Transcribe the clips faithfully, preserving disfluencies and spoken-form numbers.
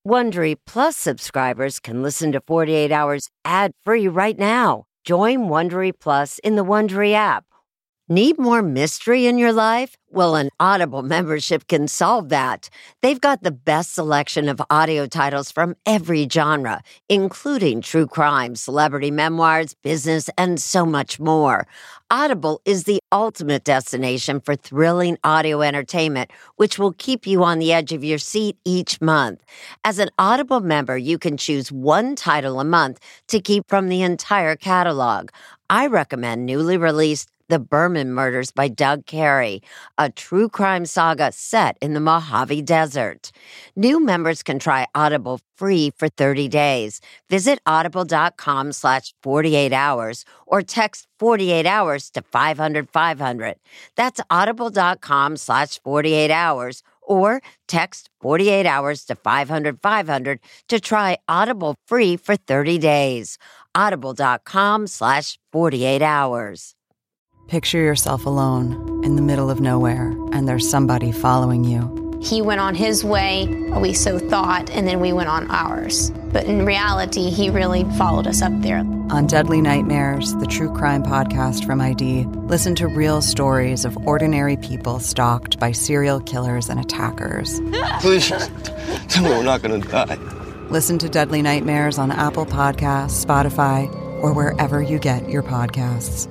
Wondery Plus subscribers can listen to forty-eight hours ad-free right now. Join Wondery Plus in the Wondery app. Need more mystery in your life? Well, an Audible membership can solve that. They've got the best selection of audio titles from every genre, including true crime, celebrity memoirs, business, and so much more. Audible is the ultimate destination for thrilling audio entertainment, which will keep you on the edge of your seat each month. As an Audible member, you can choose one title a month to keep from the entire catalog. I recommend newly released The Berman Murders by Doug Carey, a true crime saga set in the Mojave Desert. New members can try Audible free for thirty days. Visit audible.com slash 48 hours or text forty-eight hours to five hundred five hundred. That's audible.com slash 48 hours or text forty-eight hours to five hundred five hundred to try Audible free for thirty days. Audible.com slash 48 hours. Picture yourself alone in the middle of nowhere, and there's somebody following you. He went on his way, we so thought, and then we went on ours. But in reality, he really followed us up there. On Deadly Nightmares, the true crime podcast from I D, listen to real stories of ordinary people stalked by serial killers and attackers. Please, tell me we're not going to die. Listen to Deadly Nightmares on Apple Podcasts, Spotify, or wherever you get your podcasts.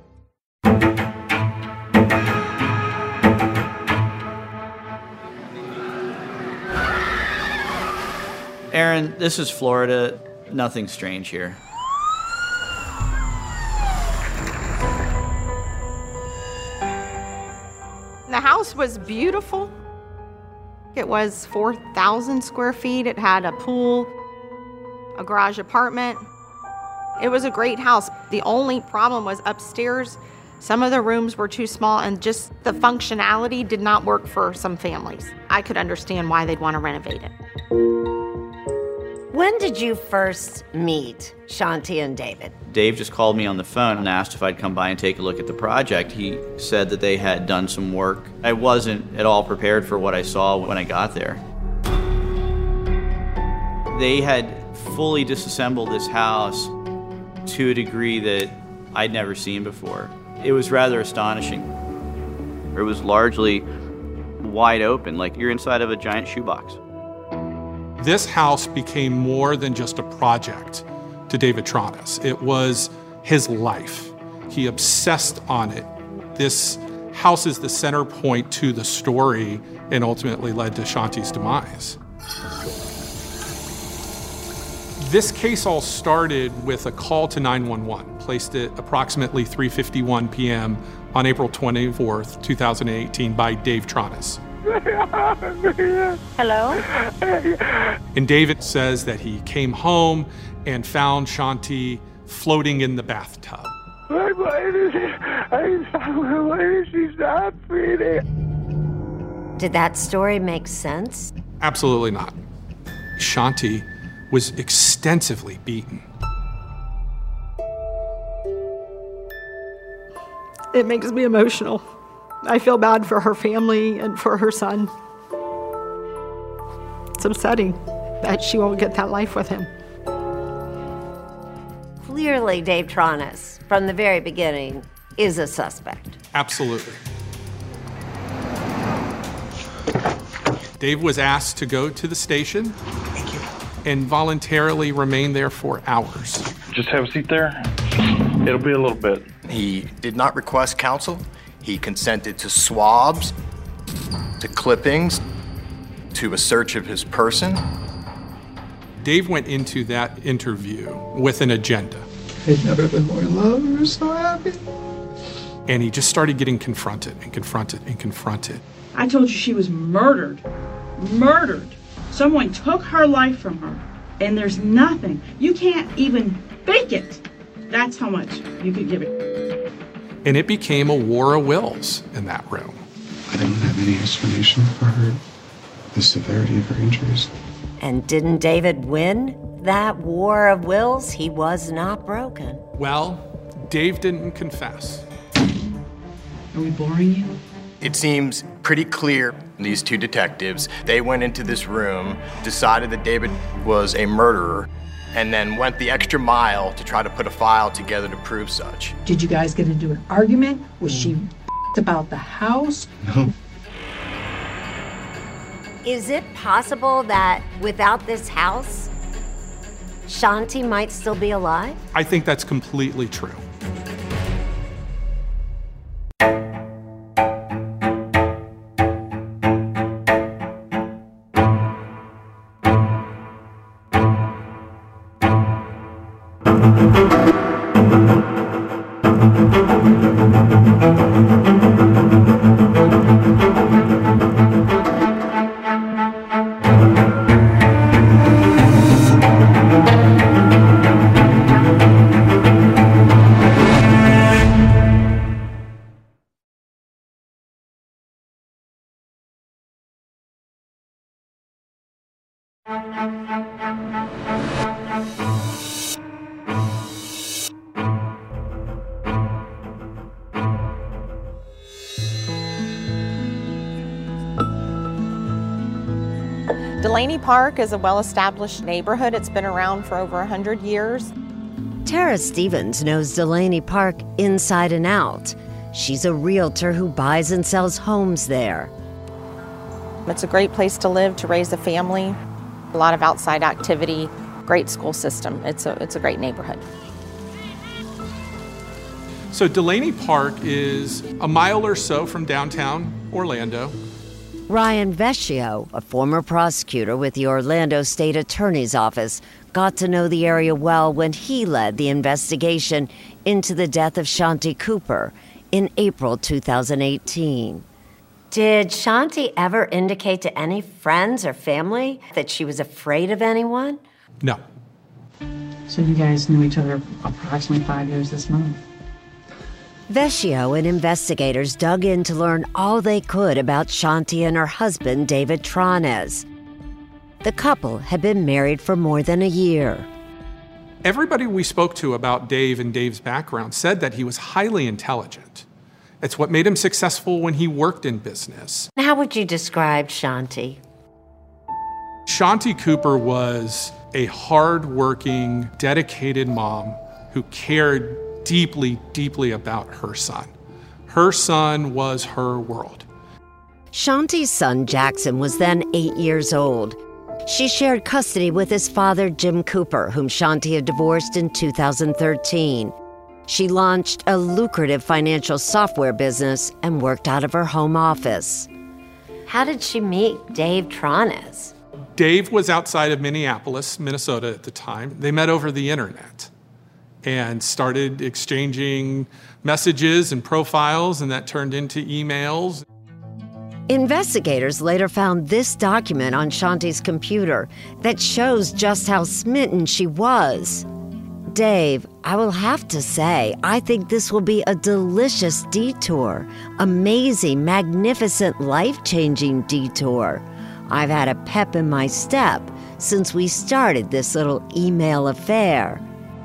Aaron, this is Florida. Nothing strange here. The house was beautiful. It was four thousand square feet. It had a pool, a garage apartment. It was a great house. The only problem was upstairs. Some of the rooms were too small, and just the functionality did not work for some families. I could understand why they'd want to renovate it. When did you first meet Shanti and David? Dave just called me on the phone and asked if I'd come by and take a look at the project. He said that they had done some work. I wasn't at all prepared for what I saw when I got there. They had fully disassembled this house to a degree that I'd never seen before. It was rather astonishing. It was largely wide open, like you're inside of a giant shoebox. This house became more than just a project to David Tronis. It was his life. He obsessed on it. This house is the center point to the story and ultimately led to Shanti's demise. This case all started with a call to nine one one, placed at approximately three fifty-one p.m. on April twenty-fourth, two thousand eighteen by Dave Tronis. Hello? And David says that he came home and found Shanti floating in the bathtub. Why, why did she, I, why did she stop breathing? Did that story make sense? Absolutely not. Shanti was extensively beaten. It makes me emotional. I feel bad for her family and for her son. It's upsetting that she won't get that life with him. Clearly, Dave Tronis, from the very beginning, is a suspect. Absolutely. Dave was asked to go to the station Thank you. and voluntarily remain there for hours. Just have a seat there. It'll be a little bit. He did not request counsel. He consented to swabs, to clippings, to a search of his person. Dave went into that interview with an agenda. I've never been more in love or so happy. And he just started getting confronted and confronted and confronted. I told you she was murdered. Murdered. Someone took her life from her. And there's nothing. You can't even fake it. That's how much you could give it. And it became a war of wills in that room. I don't have any explanation for her, the severity of her injuries. And didn't David win that war of wills? He was not broken. Well, Dave didn't confess. Are we boring you? It seems pretty clear. These two detectives, they went into this room, decided that David was a murderer, and then went the extra mile to try to put a file together to prove such. Did you guys get into an argument? Was she about the house? No. Is it possible that without this house, Shanti might still be alive? I think that's completely true. Delaney Park is a well-established neighborhood. It's been around for over one hundred years. Tara Stevens knows Delaney Park inside and out. She's a realtor who buys and sells homes there. It's a great place to live, to raise a family. A lot of outside activity, great school system. It's a, it's a great neighborhood. So Delaney Park is a mile or so from downtown Orlando. Ryan Vecchio, a former prosecutor with the Orlando State Attorney's Office, got to know the area well when he led the investigation into the death of Shanti Cooper in April two thousand eighteen. Did Shanti ever indicate to any friends or family that she was afraid of anyone? No. So you guys knew each other approximately five years this month. Vecchio and investigators dug in to learn all they could about Shanti and her husband, David Trones. The couple had been married for more than a year. Everybody we spoke to about Dave and Dave's background said that he was highly intelligent. It's what made him successful when he worked in business. How would you describe Shanti? Shanti Cooper was a hard-working, dedicated mom who cared deeply, deeply about her son. Her son was her world. Shanti's son, Jackson, was then eight years old. She shared custody with his father, Jim Cooper, whom Shanti had divorced in two thousand thirteen. She launched a lucrative financial software business and worked out of her home office. How did she meet Dave Trones? Dave was outside of Minneapolis, Minnesota at the time. They met over the internet and started exchanging messages and profiles, and that turned into emails. Investigators later found this document on Shanti's computer that shows just how smitten she was. Dave, I will have to say, I think this will be a delicious detour. Amazing, magnificent, life-changing detour. I've had a pep in my step since we started this little email affair.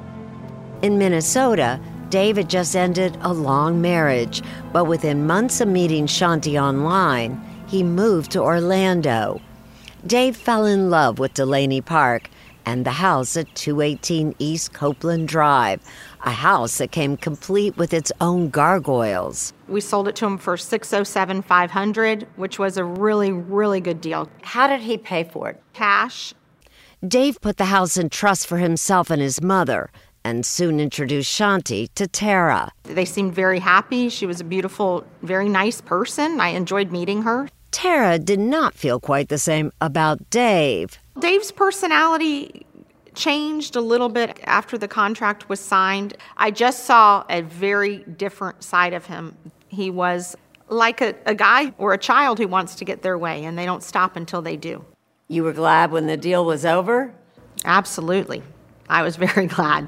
In Minnesota, Dave had just ended a long marriage, but within months of meeting Shanti online, he moved to Orlando. Dave fell in love with Delaney Park and the house at two eighteen East Copeland Drive, a house that came complete with its own gargoyles. We sold it to him for six hundred seven thousand five hundred dollars, which was a really, really good deal. How did he pay for it? Cash. Dave put the house in trust for himself and his mother, and soon introduced Shanti to Tara. They seemed very happy. She was a beautiful, very nice person. I enjoyed meeting her. Tara did not feel quite the same about Dave. Dave's personality changed a little bit after the contract was signed. I just saw a very different side of him. He was like a, a guy or a child who wants to get their way, and they don't stop until they do. You were glad when the deal was over? Absolutely. I was very glad.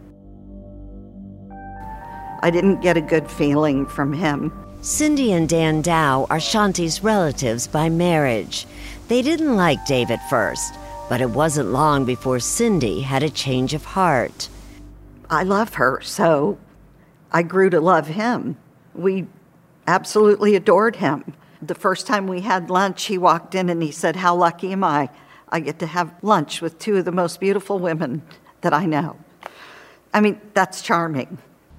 I didn't get a good feeling from him. Cindy and Dan Dow are Shanti's relatives by marriage. They didn't like Dave at first, but it wasn't long before Cindy had a change of heart. I love her, so I grew to love him. We absolutely adored him. The first time we had lunch, he walked in and he said, "How lucky am I? I get to have lunch with two of the most beautiful women that I know." I mean, that's charming.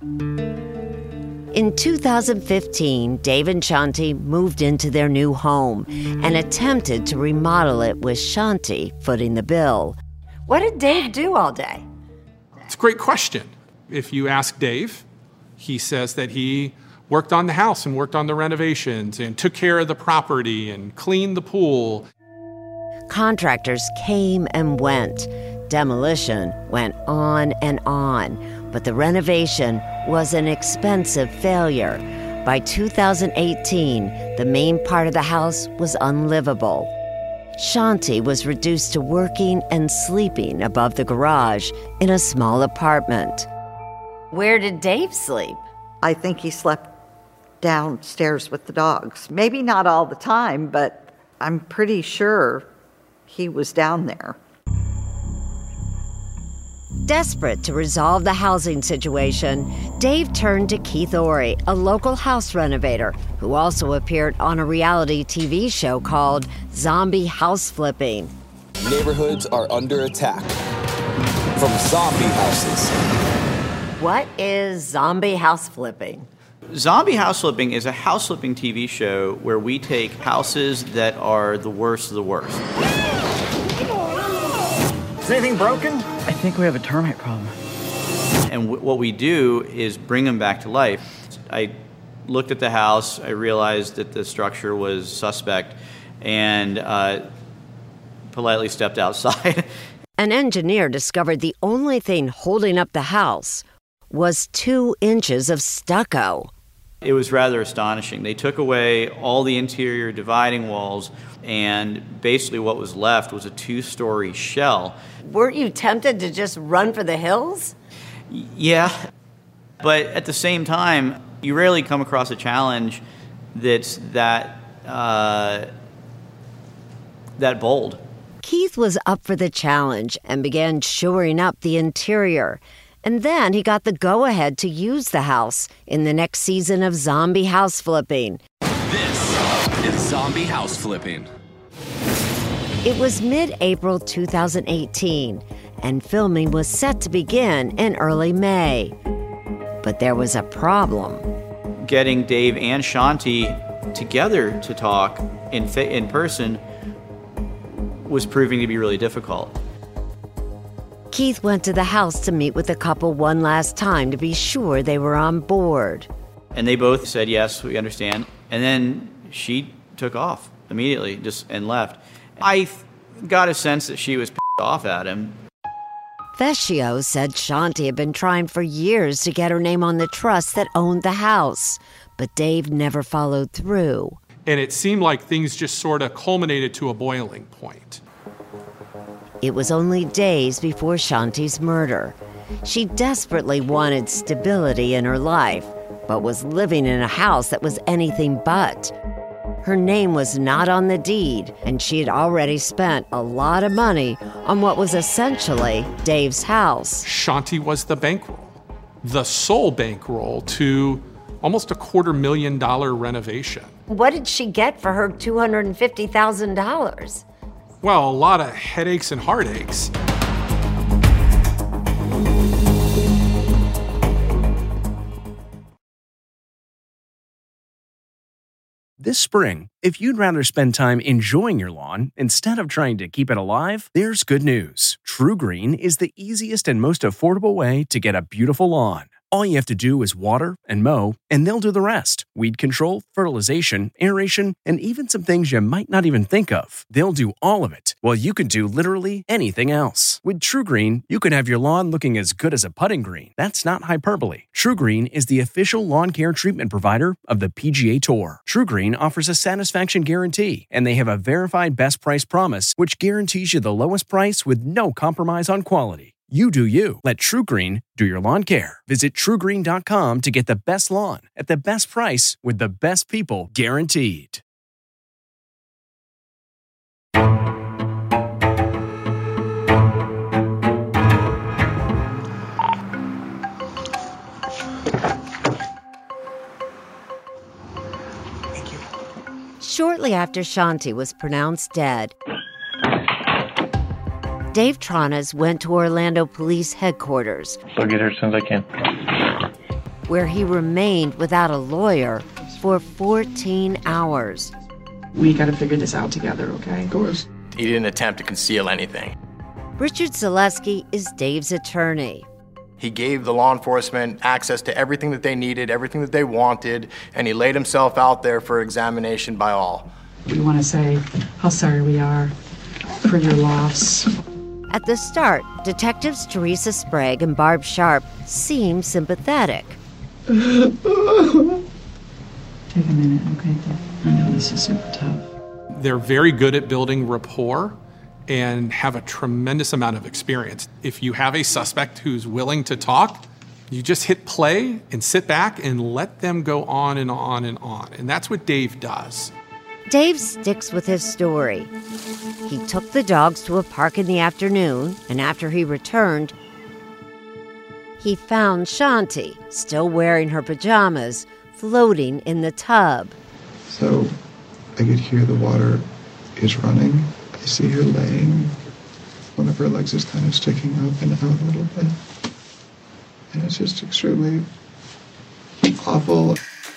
In two thousand fifteen, Dave and Shanti moved into their new home and attempted to remodel it with Shanti footing the bill. What did Dave do all day? It's a great question. If you ask Dave, he says that he worked on the house and worked on the renovations and took care of the property and cleaned the pool. Contractors came and went. Demolition went on and on, but the renovation was an expensive failure. By two thousand eighteen, the main part of the house was unlivable. Shanti was reduced to working and sleeping above the garage in a small apartment. Where did Dave sleep? I think he slept downstairs with the dogs. Maybe not all the time, but I'm pretty sure he was down there. Desperate to resolve the housing situation, Dave turned to Keith Ory, a local house renovator who also appeared on a reality T V show called Zombie House Flipping. Neighborhoods are under attack from zombie houses. What is zombie house flipping? Zombie House Flipping is a house flipping T V show where we take houses that are the worst of the worst. Is anything broken? I think we have a termite problem. And w- what we do is bring them back to life. I looked at the house, I realized that the structure was suspect, and uh, politely stepped outside. An engineer discovered the only thing holding up the house was two inches of stucco. It was rather astonishing. They took away all the interior dividing walls, and basically what was left was a two-story shell. Weren't you tempted to just run for the hills? Y- yeah, but at the same time, you rarely come across a challenge that's that, uh, that bold. Keith was up for the challenge and began shoring up the interior. And then he got the go-ahead to use the house in the next season of Zombie House Flipping. This is Zombie House Flipping. It was mid-April two thousand eighteen, and filming was set to begin in early May. But there was a problem. Getting Dave and Shanti together to talk in, fa- in person was proving to be really difficult. Keith went to the house to meet with the couple one last time to be sure they were on board. And they both said, yes, we understand. And then she took off immediately just and left. I th- got a sense that she was pissed off at him. Vecchio said Shanti had been trying for years to get her name on the trust that owned the house, but Dave never followed through. And it seemed like things just sort of culminated to a boiling point. It was only days before Shanti's murder. She desperately wanted stability in her life, but was living in a house that was anything but. Her name was not on the deed, and she had already spent a lot of money on what was essentially Dave's house. Shanti was the bankroll, the sole bankroll to almost a quarter million dollar renovation. What did she get for her two hundred fifty thousand dollars? Well, a lot of headaches and heartaches. This spring, if you'd rather spend time enjoying your lawn instead of trying to keep it alive, there's good news. TruGreen is the easiest and most affordable way to get a beautiful lawn. All you have to do is water and mow, and they'll do the rest. Weed control, fertilization, aeration, and even some things you might not even think of. They'll do all of it, while you can do literally anything else. With TruGreen, you can have your lawn looking as good as a putting green. That's not hyperbole. TruGreen is the official lawn care treatment provider of the P G A Tour. TruGreen offers a satisfaction guarantee, and they have a verified best price promise, which guarantees you the lowest price with no compromise on quality. You do you. Let TruGreen do your lawn care. Visit True Green dot com to get the best lawn at the best price with the best people guaranteed. shortly after Shanti was pronounced dead, Dave Tronas went to Orlando Police Headquarters. I'll get her as soon as I can. Where he remained without a lawyer for fourteen hours. We got to figure this out together, okay? Of course. He didn't attempt to conceal anything. Richard Zaleski is Dave's attorney. He gave the law enforcement access to everything that they needed, everything that they wanted, and he laid himself out there for examination by all. We want to say how sorry we are for your loss. At the start, detectives Teresa Sprague and Barb Sharp seem sympathetic. Take a minute, okay? I know this is super tough. They're very good at building rapport and have a tremendous amount of experience. If you have a suspect who's willing to talk, you just hit play and sit back and let them go on and on and on. And that's what Dave does. Dave sticks with his story. He took the dogs to a park in the afternoon, and after he returned, he found Shanti, still wearing her pajamas, floating in the tub. So I could hear the water is running. I see her laying. One of her legs is kind of sticking up and out a little bit. And it's just extremely awful.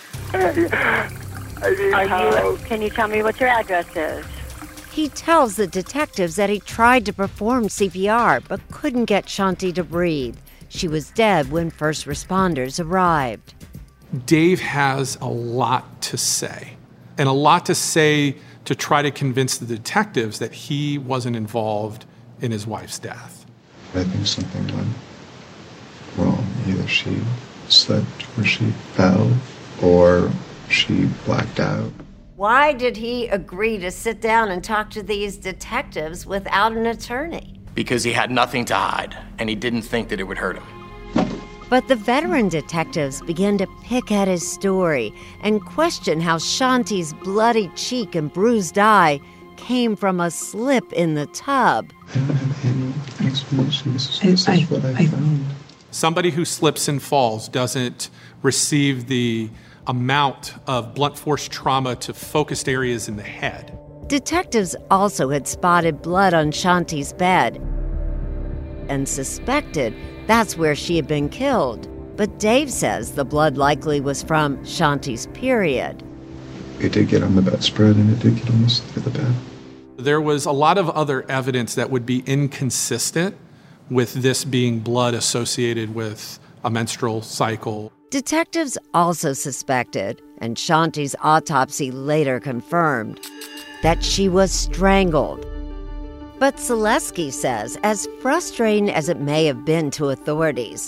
Are you, can you tell me what your address is? He tells the detectives that he tried to perform C P R but couldn't get Shanti to breathe. She was dead when first responders arrived. Dave has a lot to say, and a lot to say to try to convince the detectives that he wasn't involved in his wife's death. I think something went wrong. Either she slipped or she fell or she blacked out. Why did he agree to sit down and talk to these detectives without an attorney? Because he had nothing to hide, and he didn't think that it would hurt him. But the veteran detectives began to pick at his story and question how Shanti's bloody cheek and bruised eye came from a slip in the tub. I don't have any explanation. This is, this is what I found. Somebody who slips and falls doesn't receive the amount of blunt force trauma to focused areas in the head. Detectives also had spotted blood on Shanti's bed and suspected that's where she had been killed. But Dave says the blood likely was from Shanti's period. It did get on the bedspread and it did get on the side of the bed. There was a lot of other evidence that would be inconsistent with this being blood associated with a menstrual cycle. Detectives also suspected, and Shanti's autopsy later confirmed, that she was strangled. But Zaleski says, as frustrating as it may have been to authorities,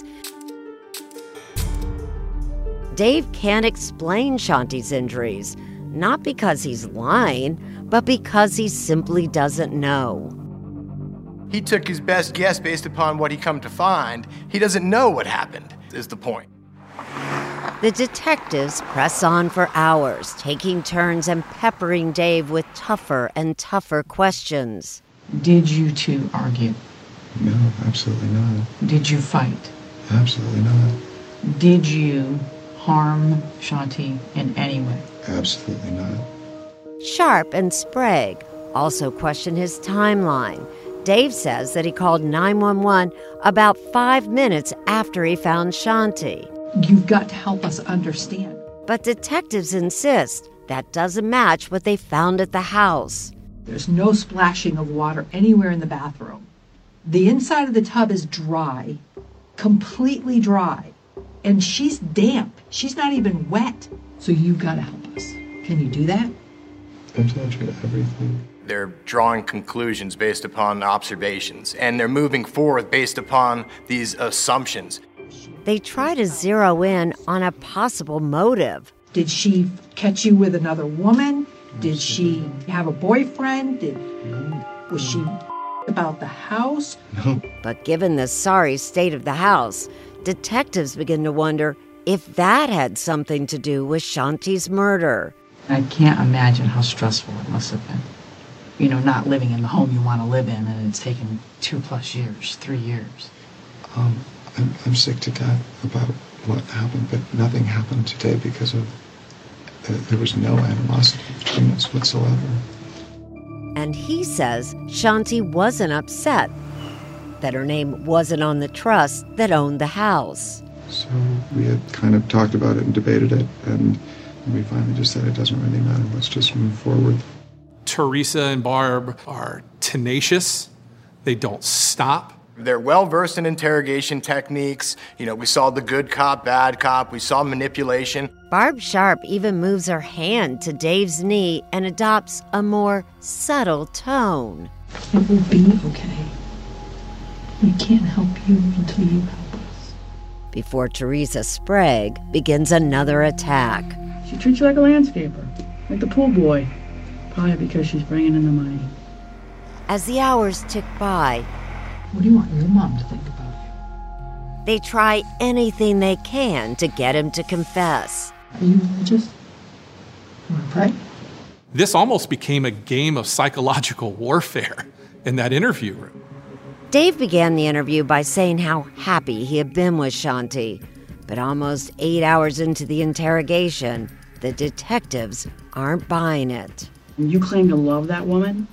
Dave can't explain Shanti's injuries, not because he's lying, but because he simply doesn't know. He took his best guess based upon what he come to find. He doesn't know what happened, is the point. The detectives press on for hours, taking turns and peppering Dave with tougher and tougher questions. Did you two argue? No, absolutely not. Did you fight? Absolutely not. Did you harm Shanti in any way? Absolutely not. Sharp and Sprague also question his timeline. Dave says that he called nine one one about five minutes after he found Shanti. You've got to help us understand. But detectives insist that doesn't match what they found at the house. There's no splashing of water anywhere in the bathroom. The inside of the tub is dry, completely dry, and she's damp. She's not even wet. So you've got to help us. Can you do that? I've told you everything. They're drawing conclusions based upon observations, and they're moving forward based upon these assumptions. They try to zero in on a possible motive. Did she catch you with another woman? Did she have a boyfriend? Did, was she about the house? No. But given the sorry state of the house, detectives begin to wonder if that had something to do with Shanti's murder. I can't imagine how stressful it must have been. You know, not living in the home you want to live in, and it's taken two plus years, three years. Um, I'm, I'm sick to death about what happened, but nothing happened today because of There was no animosity between us whatsoever. And he says Shanti wasn't upset that her name wasn't on the trust that owned the house. So we had kind of talked about it and debated it, and we finally just said it doesn't really matter. Let's just move forward. Teresa and Barb are tenacious. They don't stop. They're well-versed in interrogation techniques. You know, we saw the good cop, bad cop. We saw manipulation. Barb Sharp even moves her hand to Dave's knee and adopts a more subtle tone. It will be okay. We can't help you until you help us. Before Teresa Sprague begins another attack. She treats you like a landscaper, like the pool boy. Probably because she's bringing in the money. As the hours tick by, what do you want your mom to think about you? They try anything they can to get him to confess. Are you religious? You want to pray? This almost became a game of psychological warfare in that interview room. Dave began the interview by saying how happy he had been with Shanti. But almost eight hours into the interrogation, the detectives aren't buying it. You claim to love that woman?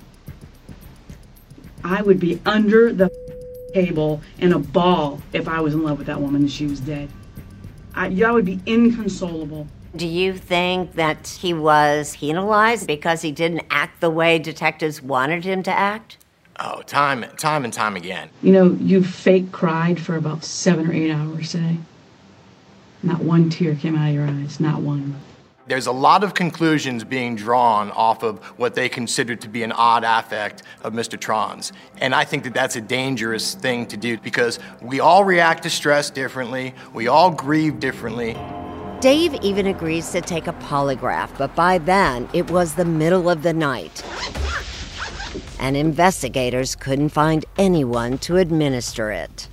I would be under the table in a ball if I was in love with that woman and she was dead. I, I would be inconsolable. Do you think that he was penalized because he didn't act the way detectives wanted him to act? Oh, time, time and time again. You know, you fake cried for about seven or eight hours today. Not one tear came out of your eyes, not one. There's a lot of conclusions being drawn off of what they consider to be an odd affect of Mister Trons. And I think that that's a dangerous thing to do because we all react to stress differently. We all grieve differently. Dave even agrees to take a polygraph, but by then it was the middle of the night. And investigators couldn't find anyone to administer it.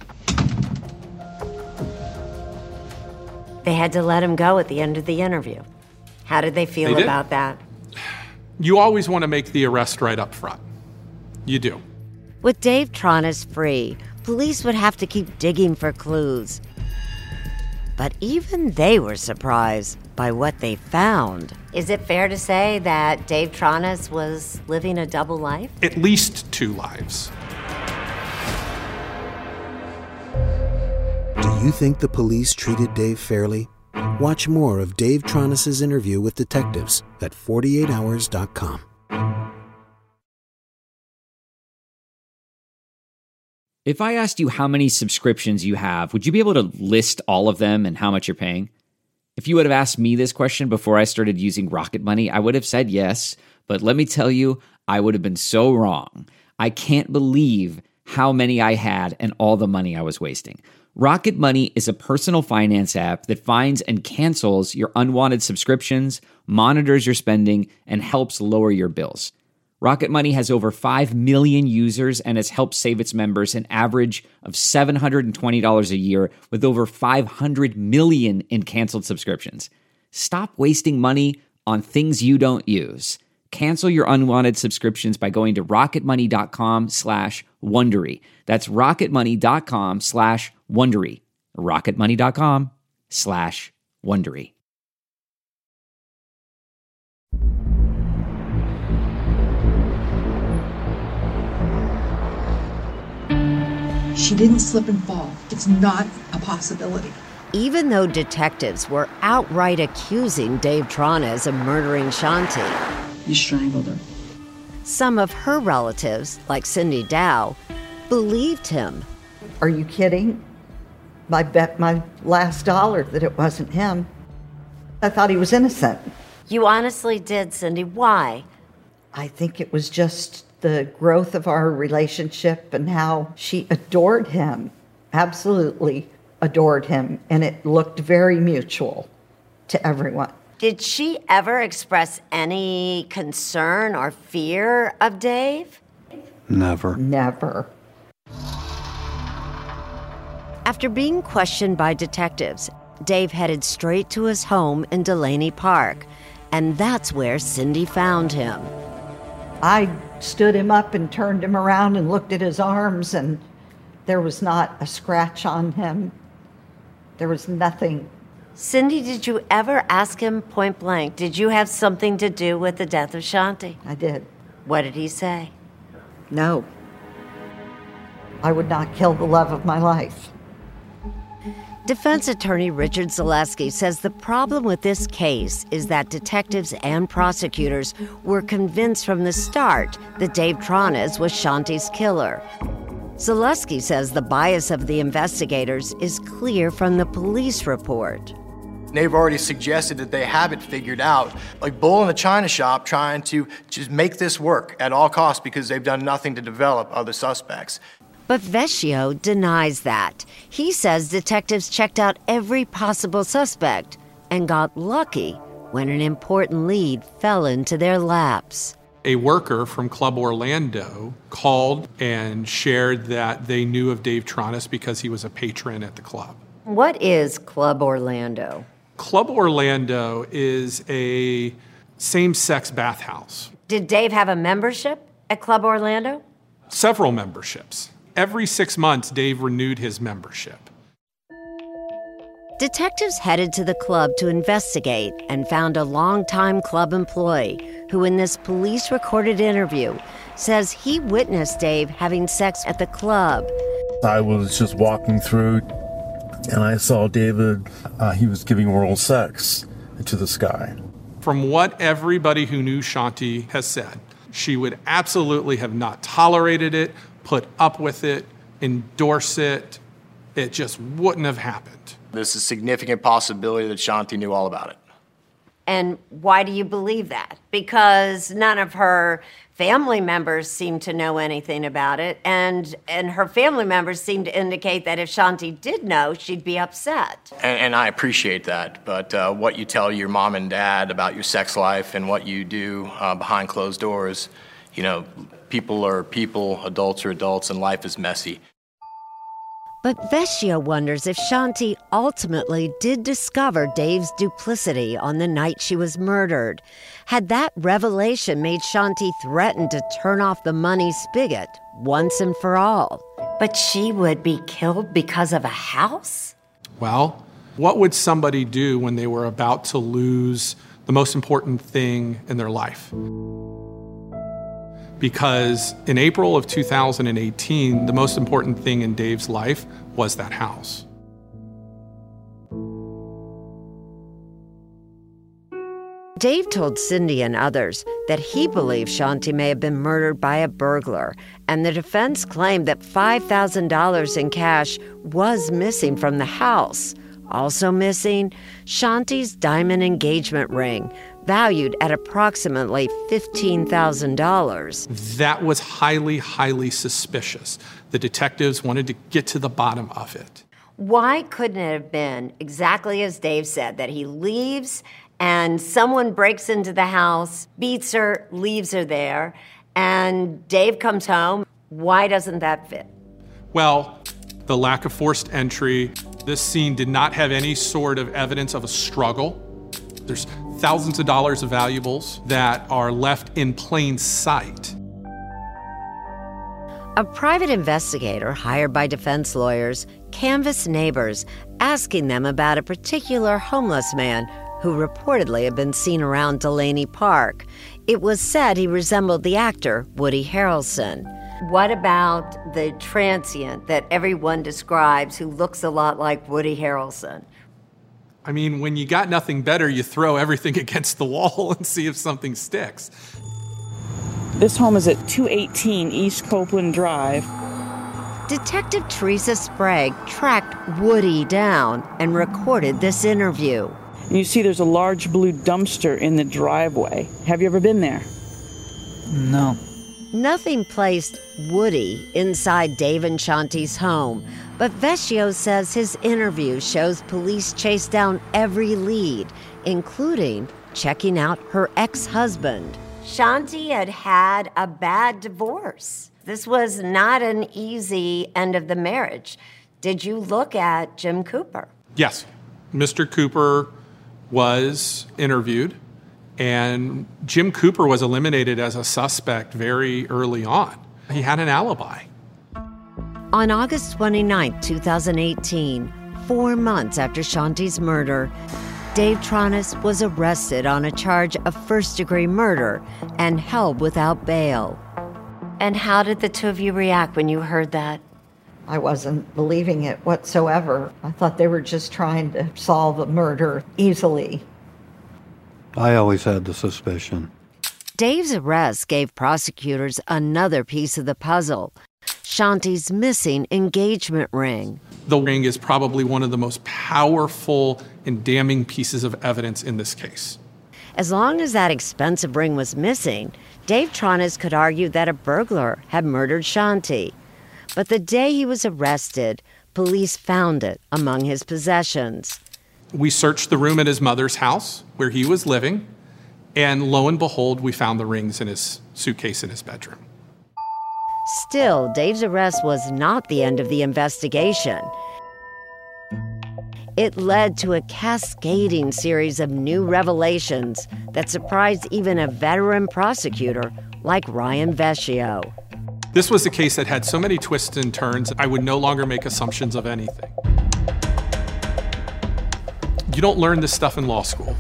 They had to let him go at the end of the interview. How did they feel they about that? You always want to make the arrest right up front. You do. With Dave Tronis free, police would have to keep digging for clues. But even they were surprised by what they found. Is it fair to say that Dave Tronis was living a double life? At least two lives. Do you think the police treated Dave fairly? Watch more of Dave Tronis' interview with detectives at forty-eight hours dot com. If I asked you how many subscriptions you have, would you be able to list all of them and how much you're paying? If you would have asked me this question before I started using Rocket Money, I would have said yes, but let me tell you, I would have been so wrong. I can't believe how many I had and all the money I was wasting. Rocket Money is a personal finance app that finds and cancels your unwanted subscriptions, monitors your spending, and helps lower your bills. Rocket Money has over five million users and has helped save its members an average of seven hundred twenty dollars a year with over five hundred million in canceled subscriptions. Stop wasting money on things you don't use. Cancel your unwanted subscriptions by going to rocketmoney.com slash Wondery. That's rocketmoney.com slash Wondery. rocketmoney.com slash Wondery. She didn't slip and fall. It's not a possibility. Even though detectives were outright accusing Dave Tronis of murdering Shanti, you strangled her. Some of her relatives, like Cindy Dow, believed him. Are you kidding? I bet my last dollar that it wasn't him. I thought he was innocent. You honestly did, Cindy. Why? I think it was just the growth of our relationship and how she adored him. Absolutely adored him. And it looked very mutual to everyone. Did she ever express any concern or fear of Dave? Never. Never. After being questioned by detectives, Dave headed straight to his home in Delaney Park, and that's where Cindy found him. I stood him up and turned him around and looked at his arms, and there was not a scratch on him. There was nothing. Cindy, did you ever ask him point blank, did you have something to do with the death of Shanti? I did. What did he say? No. I would not kill the love of my life. Defense attorney Richard Zaleski says the problem with this case is that detectives and prosecutors were convinced from the start that Dave Tronis was Shanti's killer. Zaleski says the bias of the investigators is clear from the police report. They've already suggested that they have it figured out, like bull in a china shop trying to just make this work at all costs because they've done nothing to develop other suspects. But Vecchio denies that. He says detectives checked out every possible suspect and got lucky when an important lead fell into their laps. A worker from Club Orlando called and shared that they knew of Dave Tronis because he was a patron at the club. What is Club Orlando? Club Orlando is a same-sex bathhouse. Did Dave have a membership at Club Orlando? Several memberships. Every six months, Dave renewed his membership. Detectives headed to the club to investigate and found a longtime club employee who, in this police-recorded interview, says he witnessed Dave having sex at the club. I was just walking through, and I saw David. Uh, he was giving oral sex to this guy. From what everybody who knew Shanti has said, she would absolutely have not tolerated it, put up with it, endorse it. It just wouldn't have happened. There's a significant possibility that Shanti knew all about it. And why do you believe that? Because none of her family members seem to know anything about it, and and her family members seem to indicate that if Shanti did know, she'd be upset. And, and I appreciate that, but uh, what you tell your mom and dad about your sex life and what you do uh, behind closed doors, you know, people are people, adults are adults, and life is messy. But Vecchio wonders if Shanti ultimately did discover Dave's duplicity on the night she was murdered. Had that revelation made Shanti threaten to turn off the money spigot once and for all? But she would be killed because of a house? Well, what would somebody do when they were about to lose the most important thing in their life? Because in April of two thousand eighteen, the most important thing in Dave's life was that house. Dave told Cindy and others that he believes Shanti may have been murdered by a burglar, and the defense claimed that five thousand dollars in cash was missing from the house. Also missing, Shanti's diamond engagement ring, valued at approximately fifteen thousand dollars. That was highly, highly suspicious. The detectives wanted to get to the bottom of it. Why couldn't it have been exactly as Dave said, that he leaves and someone breaks into the house, beats her, leaves her there, and Dave comes home? Why doesn't that fit? Well, the lack of forced entry. This scene did not have any sort of evidence of a struggle. There's thousands of dollars of valuables that are left in plain sight. A private investigator hired by defense lawyers canvassed neighbors, asking them about a particular homeless man who reportedly had been seen around Delaney Park. It was said he resembled the actor Woody Harrelson. What about the transient that everyone describes who looks a lot like Woody Harrelson? I mean, when you got nothing better, you throw everything against the wall and see if something sticks. This home is at two eighteen East Copeland Drive. Detective Teresa Sprague tracked Woody down and recorded this interview. And you see there's a large blue dumpster in the driveway. Have you ever been there? No. Nothing placed Woody inside Dave and Shanti's home, but Vecchio says his interview shows police chase down every lead, including checking out her ex-husband. Shanti had had a bad divorce. This was not an easy end of the marriage. Did you look at Jim Cooper? Yes. Mister Cooper was interviewed, and Jim Cooper was eliminated as a suspect very early on. He had an alibi. On August twenty-ninth, two thousand eighteen, four months after Shanti's murder, Dave Tronis was arrested on a charge of first-degree murder and held without bail. And how did the two of you react when you heard that? I wasn't believing it whatsoever. I thought they were just trying to solve a murder easily. I always had the suspicion. Dave's arrest gave prosecutors another piece of the puzzle: Shanti's missing engagement ring. The ring is probably one of the most powerful and damning pieces of evidence in this case. As long as that expensive ring was missing, Dave Tronis could argue that a burglar had murdered Shanti. But the day he was arrested, police found it among his possessions. We searched the room at his mother's house where he was living, and lo and behold, we found the rings in his suitcase in his bedroom. Still, Dave's arrest was not the end of the investigation. It led to a cascading series of new revelations that surprised even a veteran prosecutor like Ryan Vecchio. This was a case that had so many twists and turns, I would no longer make assumptions of anything. You don't learn this stuff in law school.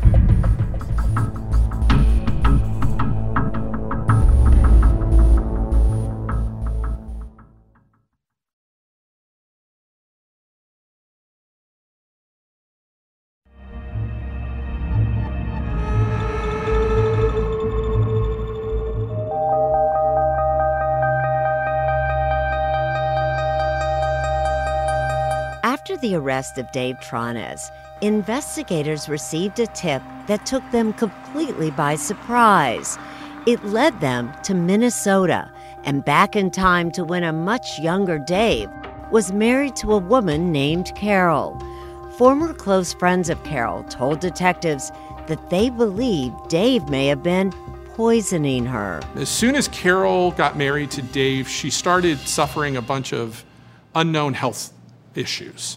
After the arrest of Dave Tronis, investigators received a tip that took them completely by surprise. It led them to Minnesota and back in time to when a much younger Dave was married to a woman named Carol. Former close friends of Carol told detectives that they believed Dave may have been poisoning her. As soon as Carol got married to Dave, she started suffering a bunch of unknown health issues.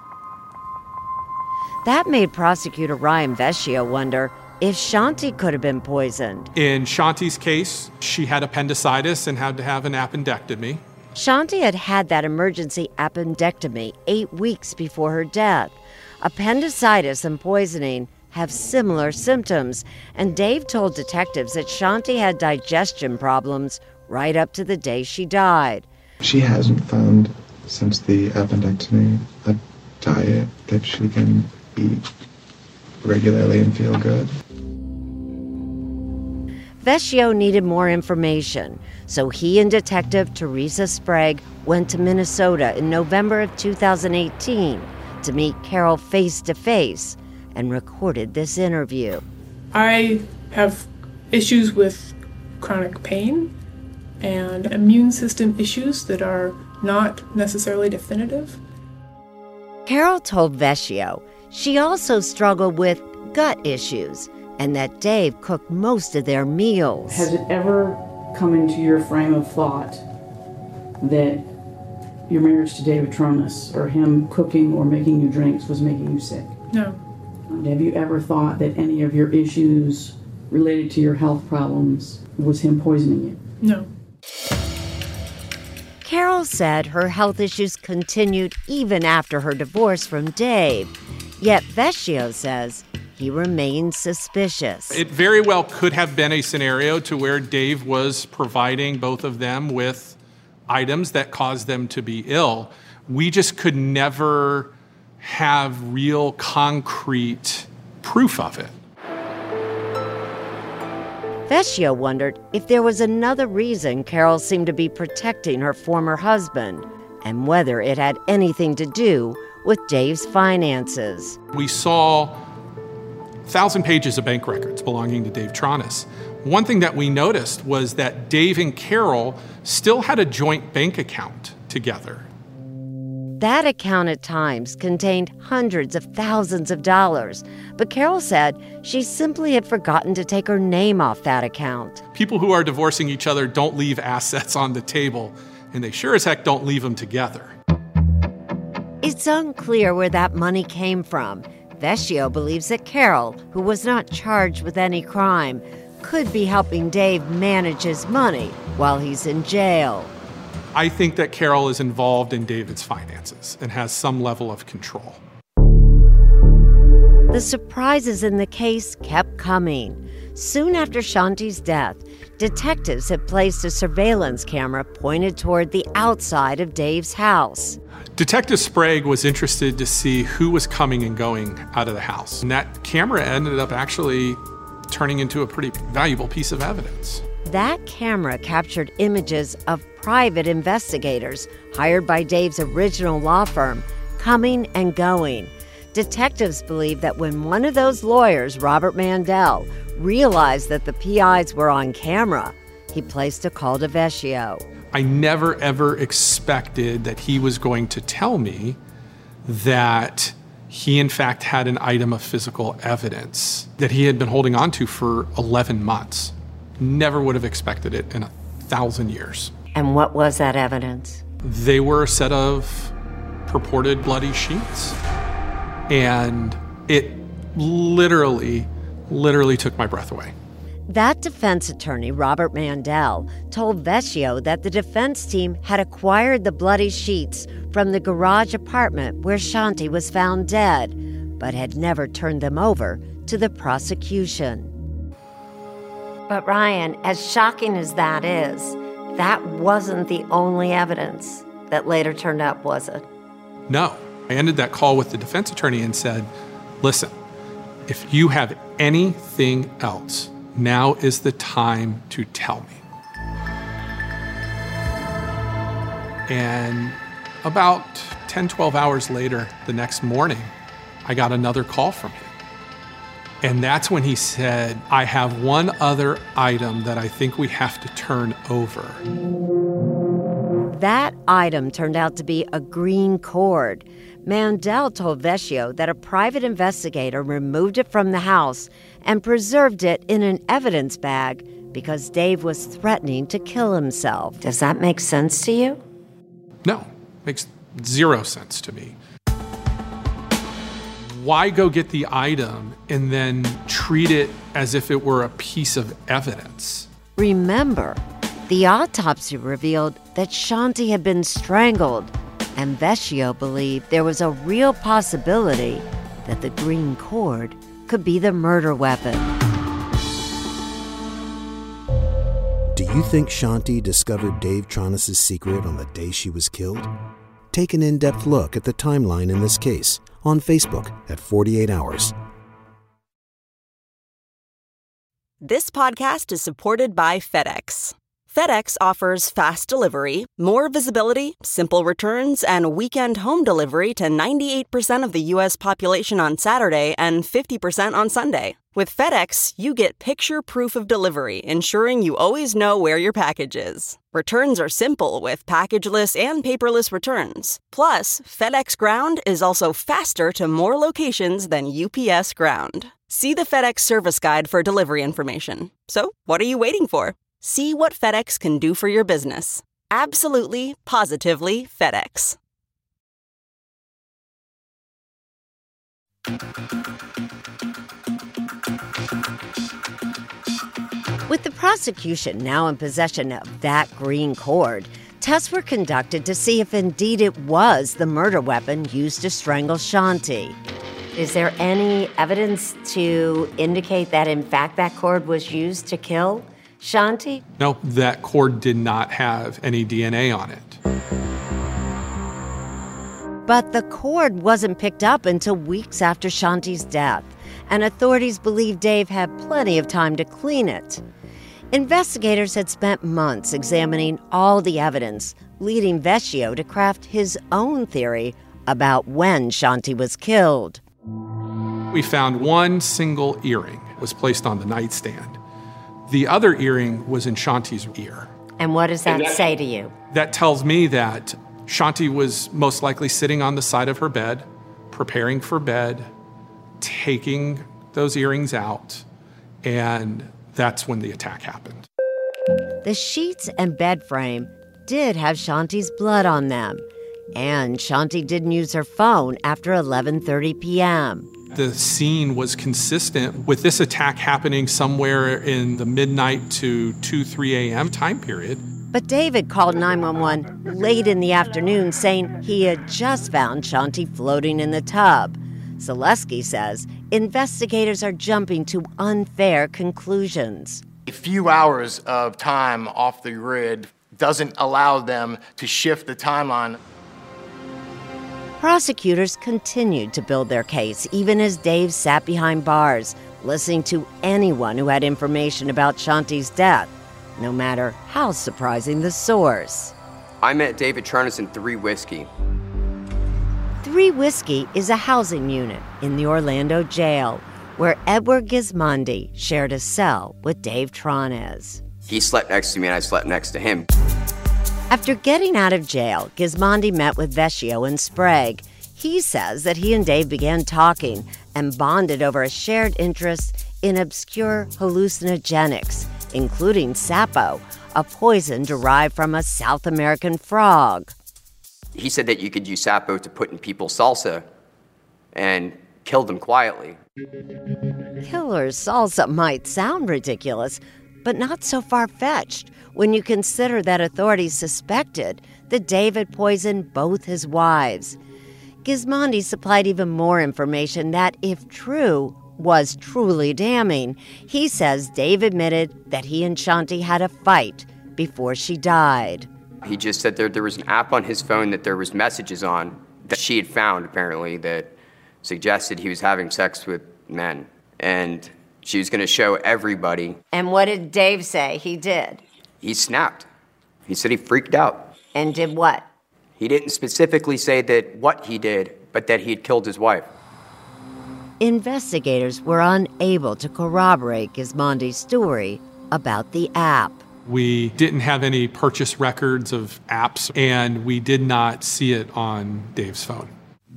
That made prosecutor Ryan Vecchio wonder if Shanti could have been poisoned. In Shanti's case, she had appendicitis and had to have an appendectomy. Shanti had had that emergency appendectomy eight weeks before her death. Appendicitis and poisoning have similar symptoms, and Dave told detectives that Shanti had digestion problems right up to the day she died. She hasn't found, since the appendectomy, a diet that she can eat regularly and feel good. Vecchio needed more information, so he and Detective Teresa Sprague went to Minnesota in November of two thousand eighteen to meet Carol face to face and recorded this interview. I have issues with chronic pain and immune system issues that are not necessarily definitive. Carol told Vecchio she also struggled with gut issues and that Dave cooked most of their meals. Has it ever come into your frame of thought that your marriage to David Tronis or him cooking or making you drinks was making you sick? No. Have you ever thought that any of your issues related to your health problems was him poisoning you? No. Carol said her health issues continued even after her divorce from Dave. Yet Vecchio says he remains suspicious. It very well could have been a scenario to where Dave was providing both of them with items that caused them to be ill. We just could never have real concrete proof of it. Vecchio wondered if there was another reason Carol seemed to be protecting her former husband and whether it had anything to do with Dave's finances. We saw a thousand pages of bank records belonging to Dave Tronis. One thing that we noticed was that Dave and Carol still had a joint bank account together. That account at times contained hundreds of thousands of dollars, but Carol said she simply had forgotten to take her name off that account. People who are divorcing each other don't leave assets on the table, and they sure as heck don't leave them together. It's unclear where that money came from. Vecchio believes that Carol, who was not charged with any crime, could be helping Dave manage his money while he's in jail. I think that Carol is involved in David's finances and has some level of control. The surprises in the case kept coming. Soon after Shanti's death, detectives had placed a surveillance camera pointed toward the outside of Dave's house. Detective Sprague was interested to see who was coming and going out of the house. And that camera ended up actually turning into a pretty valuable piece of evidence. That camera captured images of private investigators hired by Dave's original law firm coming and going. Detectives believe that when one of those lawyers, Robert Mandel, realized that the P Is were on camera, he placed a call to Vecchio. I never, ever expected that he was going to tell me that he, in fact, had an item of physical evidence that he had been holding on to for eleven months. Never would have expected it in a thousand years. And what was that evidence? They were a set of purported bloody sheets. And it literally, literally took my breath away. That defense attorney, Robert Mandel, told Vecchio that the defense team had acquired the bloody sheets from the garage apartment where Shanti was found dead, but had never turned them over to the prosecution. But Ryan, as shocking as that is, that wasn't the only evidence that later turned up, was it? No. I ended that call with the defense attorney and said, listen, if you have anything else, now is the time to tell me. And about ten, twelve hours later, the next morning, I got another call from him. And that's when he said, I have one other item that I think we have to turn over. That item turned out to be a green cord. Mandel told Vecchio that a private investigator removed it from the house and preserved it in an evidence bag because Dave was threatening to kill himself. Does that make sense to you? No, makes zero sense to me. Why go get the item and then treat it as if it were a piece of evidence? Remember, the autopsy revealed that Shanti had been strangled, and Vecchio believed there was a real possibility that the green cord could be the murder weapon. Do you think Shanti discovered Dave Tronis' secret on the day she was killed? Take an in-depth look at the timeline in this case on Facebook at forty-eight hours. This podcast is supported by FedEx. FedEx offers fast delivery, more visibility, simple returns, and weekend home delivery to ninety-eight percent of the U S population on Saturday and fifty percent on Sunday. With FedEx, you get picture proof of delivery, ensuring you always know where your package is. Returns are simple with packageless and paperless returns. Plus, FedEx Ground is also faster to more locations than U P S Ground. See the FedEx service guide for delivery information. So, what are you waiting for? See what FedEx can do for your business. Absolutely, positively FedEx. With the prosecution now in possession of that green cord, tests were conducted to see if indeed it was the murder weapon used to strangle Shanti. Is there any evidence to indicate that, in fact, that cord was used to kill Shanti? No, that cord did not have any D N A on it. But the cord wasn't picked up until weeks after Shanti's death, and authorities believe Dave had plenty of time to clean it. Investigators had spent months examining all the evidence, leading Vecchio to craft his own theory about when Shanti was killed. We found one single earring was placed on the nightstand. The other earring was in Shanti's ear. And what does that, that say to you? That tells me that Shanti was most likely sitting on the side of her bed, preparing for bed, taking those earrings out, and that's when the attack happened. The sheets and bed frame did have Shanti's blood on them, and Shanti didn't use her phone after eleven thirty p.m. The scene was consistent with this attack happening somewhere in the midnight to two, three a.m. time period. But David called nine one one late in the afternoon saying he had just found Shanti floating in the tub. Zaleski says investigators are jumping to unfair conclusions. A few hours of time off the grid doesn't allow them to shift the timeline. Prosecutors continued to build their case even as Dave sat behind bars, listening to anyone who had information about Shanti's death, no matter how surprising the source. I met David Tronis in Three Whiskey. Three Whiskey is a housing unit in the Orlando jail where Edward Gismondi shared a cell with Dave Tronis. He slept next to me and I slept next to him. After getting out of jail, Gismondi met with Vecchio and Sprague. He says that he and Dave began talking and bonded over a shared interest in obscure hallucinogenics, including sapo, a poison derived from a South American frog. He said that you could use sapo to put in people's salsa and kill them quietly. Killer's salsa might sound ridiculous, but not so far-fetched when you consider that authorities suspected that David poisoned both his wives. Gismondi supplied even more information that, if true, was truly damning. He says Dave admitted that he and Shanti had a fight before she died. He just said there, there was an app on his phone that there was messages on that she had found, apparently, that suggested he was having sex with men. And she was going to show everybody. And what did Dave say he did? He snapped. He said he freaked out. And did what? He didn't specifically say that what he did, but that he had killed his wife. Investigators were unable to corroborate Gismondi's story about the app. We didn't have any purchase records of apps, and we did not see it on Dave's phone.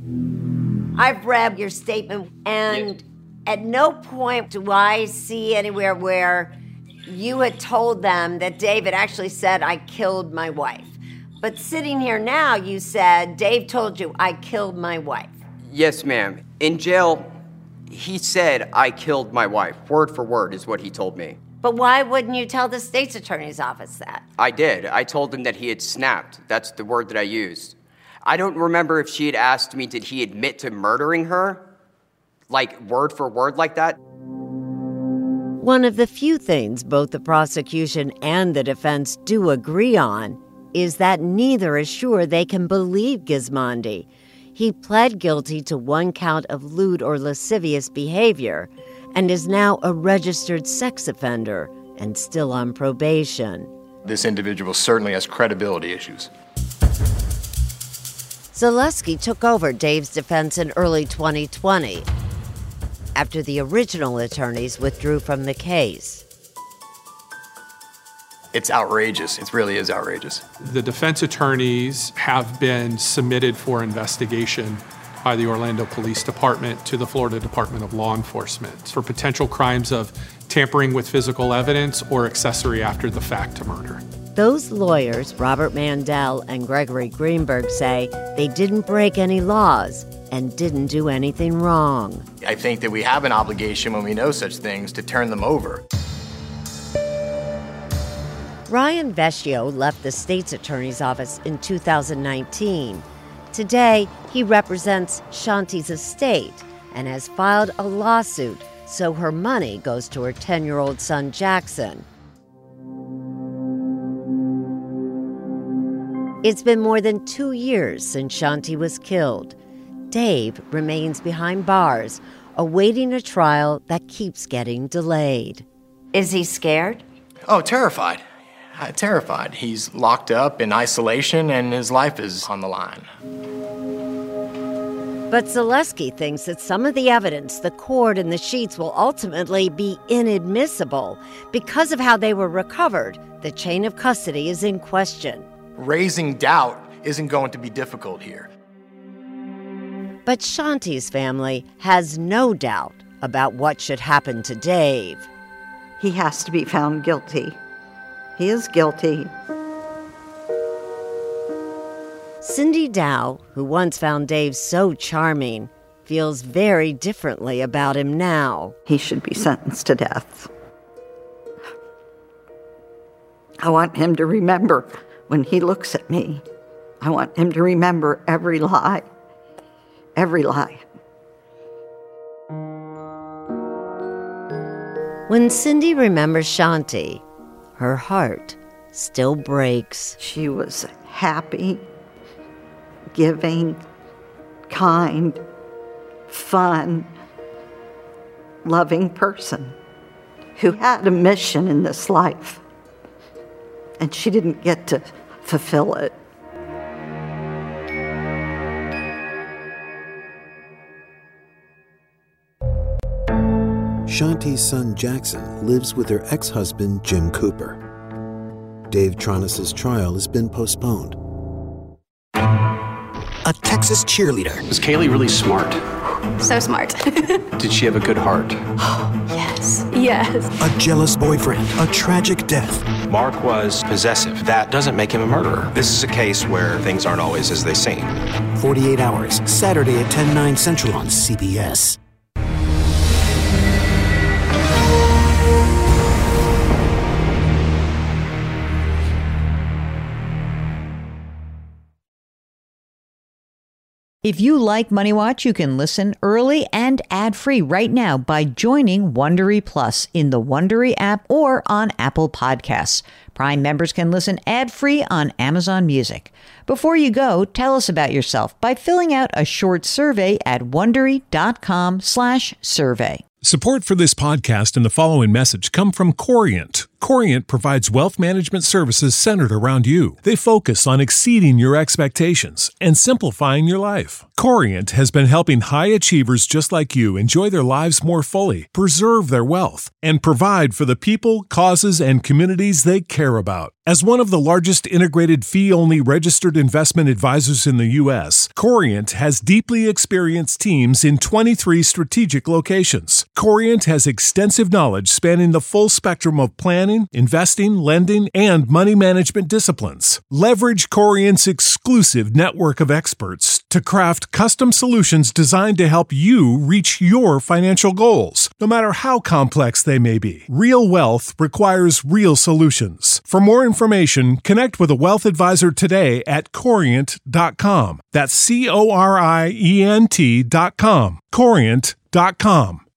I've read your statement, and yes. At no point do I see anywhere where you had told them that David actually said, I killed my wife. But sitting here now, you said, Dave told you, I killed my wife. Yes, ma'am. In jail, he said, I killed my wife. Word for word is what he told me. But why wouldn't you tell the state's attorney's office that? I did. I told him that he had snapped. That's the word that I used. I don't remember if she had asked me, did he admit to murdering her? Like, word for word like that? One of the few things both the prosecution and the defense do agree on is that neither is sure they can believe Gismondi. He pled guilty to one count of lewd or lascivious behavior and is now a registered sex offender and still on probation. This individual certainly has credibility issues. Zaleski took over Dave's defense in early twenty twenty after the original attorneys withdrew from the case. It's outrageous. It really is outrageous. The defense attorneys have been submitted for investigation by the Orlando Police Department to the Florida Department of Law Enforcement for potential crimes of tampering with physical evidence or accessory after the fact to murder. Those lawyers, Robert Mandel and Gregory Greenberg, say they didn't break any laws and didn't do anything wrong. I think that we have an obligation when we know such things to turn them over. Ryan Vecchio left the state's attorney's office in two thousand nineteen. Today, he represents Shanti's estate and has filed a lawsuit so her money goes to her ten-year-old son, Jackson. It's been more than two years since Shanti was killed. Dave remains behind bars, awaiting a trial that keeps getting delayed. Is he scared? Oh, terrified. Uh, terrified. He's locked up in isolation and his life is on the line. But Zaleski thinks that some of the evidence, the cord and the sheets, will ultimately be inadmissible. Because of how they were recovered, the chain of custody is in question. Raising doubt isn't going to be difficult here. But Shanti's family has no doubt about what should happen to Dave. He has to be found guilty. He is guilty. Cindy Dow, who once found Dave so charming, feels very differently about him now. He should be sentenced to death. I want him to remember when he looks at me. I want him to remember every lie. Every lie. When Cindy remembers Shanti, her heart still breaks. She was happy, giving, kind, fun, loving person who had a mission in this life, and she didn't get to fulfill it. Shanti's son Jackson lives with her ex-husband Jim Cooper. Dave Tronis's trial has been postponed. A Texas cheerleader. Was Kaylee really smart? So smart. Did she have a good heart? Yes. Yes. A jealous boyfriend. A tragic death. Mark was possessive. That doesn't make him a murderer. This is a case where things aren't always as they seem. forty-eight hours, Saturday at ten, nine Central on C B S. If you like Money Watch, you can listen early and ad-free right now by joining Wondery Plus in the Wondery app or on Apple Podcasts. Prime members can listen ad-free on Amazon Music. Before you go, tell us about yourself by filling out a short survey at Wondery.com slash survey. Support for this podcast and the following message come from Corient. Corient provides wealth management services centered around you. They focus on exceeding your expectations and simplifying your life. Corient has been helping high achievers just like you enjoy their lives more fully, preserve their wealth, and provide for the people, causes, and communities they care about. As one of the largest integrated fee-only registered investment advisors in the U S, Corient has deeply experienced teams in twenty-three strategic locations. Corient has extensive knowledge spanning the full spectrum of planning, investing, lending, and money management disciplines. Leverage Corient's exclusive network of experts to craft custom solutions designed to help you reach your financial goals, no matter how complex they may be. Real wealth requires real solutions. For more information, connect with a wealth advisor today at corient dot com. That's C O R I E N T dot com. corient dot com.